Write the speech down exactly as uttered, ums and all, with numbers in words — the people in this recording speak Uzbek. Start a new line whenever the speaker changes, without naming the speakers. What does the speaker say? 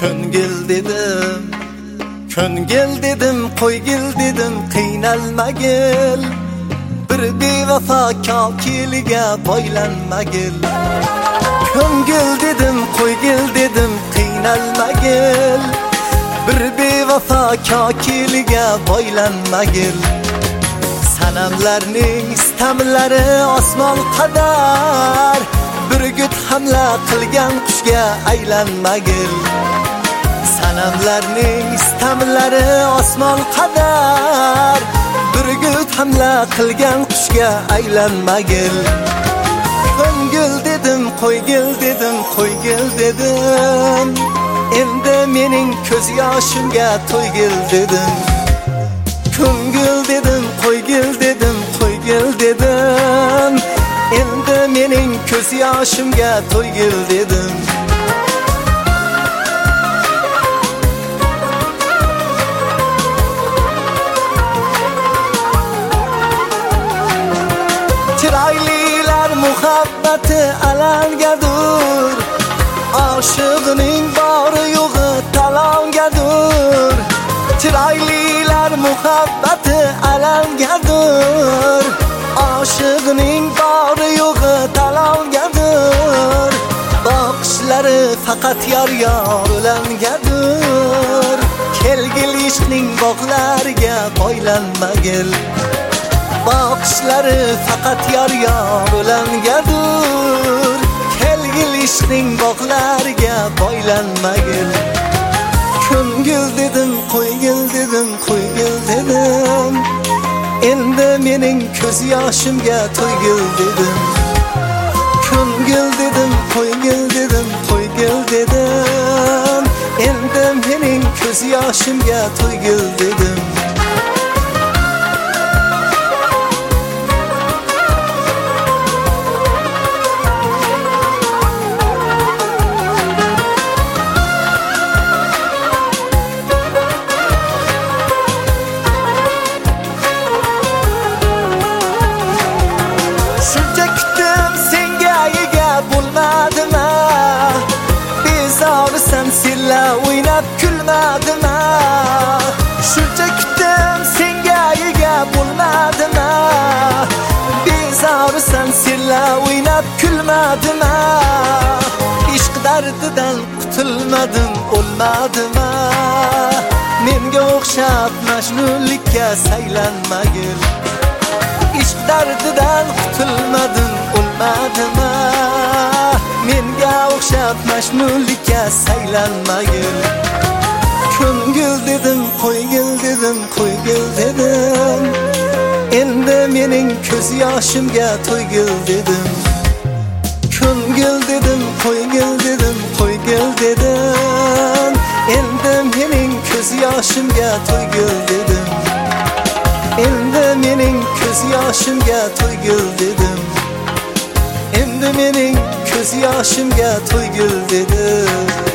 Ko'ngil dedim, ko'ngil dedim, qo'ygil dedim, qiynalmagil. Bir bevafo kokiliga boylanmagil. Ko'ngil dedim, qo'ygil dedim, qiynalmagil. Bir bevafo kokiliga boylanmagil. Sanamlarning istamlari osmon qadar, bir gut hamla qilgan qushga aylanmagil. Sanamlarning istamlari osmon qadar, bir gut hamla qilgan qushga aylanmagil. Ko'ngil dedim, qo'ygil dedim, qo'ygil dedim, endi mening ko'z yoshimga to'ygil dedim. Ko'ngil dedim, qo'ygil dedim, qo'ygil dedim, endi mening ko'z yoshimga to'ygil dedim. Chiroylilar muhabbati alangadur, oshiqning bori yo'g'i talongadur. Chiroylilar muhabbati alangadur, oshiqning bori yo'g'i talongadur. Boqishlari faqat yor-yor ulangadur. Kelgil ishqning bog'lariga boylanmagil. Boqishlari faqat yor-yor ulangadur. Kelgil ishqning bog'lariga boylanmagil. Ko'ngil dedim, qo'ygil dedim, qo'ygil dedim, endi mening ko'z yoshimga to'ygil dedim. Ko'ngil dedim, qo'ygil dedim, qo'ygil dedim, endi mening ko'z yoshimga to'ygil dedim. Senla o'ynab kulmadimma, shuncha kutdim senga ega bo'lmadimma. Bezorisan senla o'ynab kulmadimma, ishq dardidan qutulmadim, o'lmadimma. Menga o'xshab majnunlikka saylanmagil. Ishq dardidan qutulmadim, o'lmadimma. Menga o'xshab majnunlikka saylanmagil. Ko'ngil dedim, qo'ygil dedim, qo'ygil dedim, endi mening ko'z yoshimga to'ygil dedim. Ko'ngil dedim, qo'ygil dedim, qo'ygil dedim, endi mening ko'z yoshimga to'ygil dedim. Endi mening ko'z yoshimga to'ygil dedim. Endi mening ko'z yoshimga to'ygil dedim.